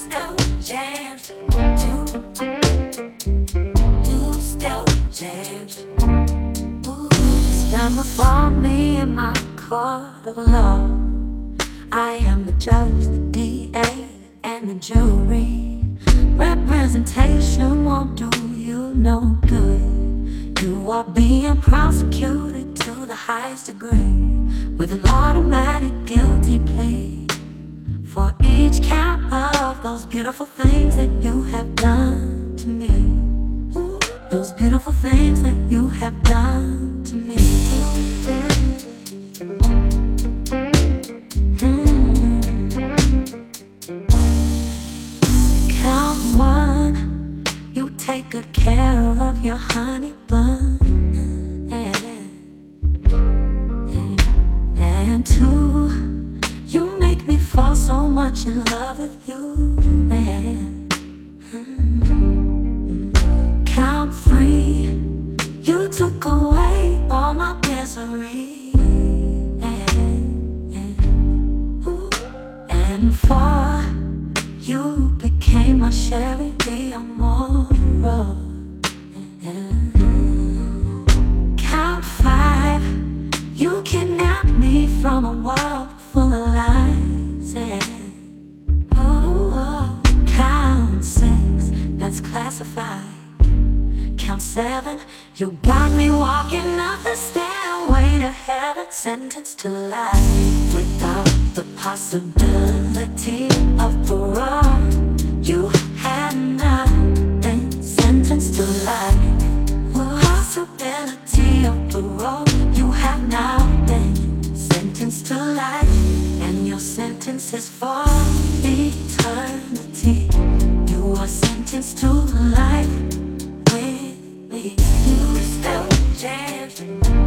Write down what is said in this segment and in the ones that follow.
still jams. You still jams. Stand before me in my court of law. I am the judge, the DA, and the jury. Representation won't do you no good. You are being prosecuted to the highest degree with an automatic guilty plea for each count of those beautiful things that you have done to me. Those beautiful things that you have done to me. Count one, you take good care of your honey bun. And two, you make me fall so much in love with you. Count three, you took away all my misery. And four, you became my Sherry D'Amore. Count five, you kidnapped me from a world full of lies. Count six, that's classified. Count seven, you got me walking up the stairway to heaven, sentenced to life without the possibility of parole. You had not been sentenced to life. Possibility of parole. You have now been sentenced to life, and your sentence is for eternity. You are sentenced to life with me. You still jams.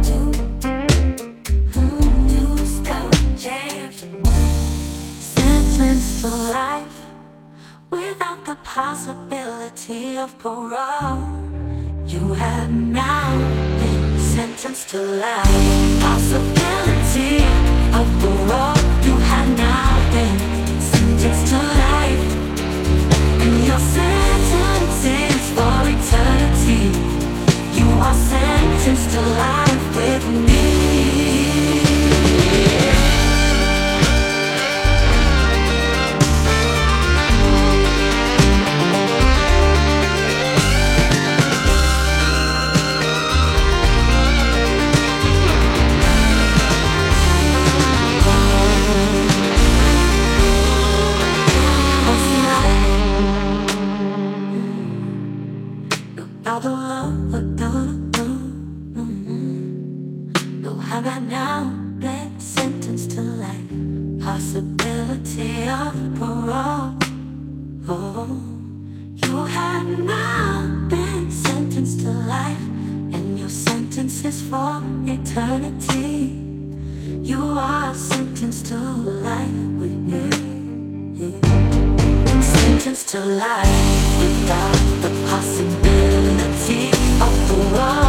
You still jams. Sentenced to life without the possibility of parole. You have now been sentenced to life. Possibility of parole. You have now been sentenced to life, and your sentence is for eternity. You are sentenced to life with me. No, have I now been sentenced to life? Possibility of parole. Oh, you have now been sentenced to life, and your sentence is for eternity. You are sentenced to life with me. Sentenced to life without the possibility of parole.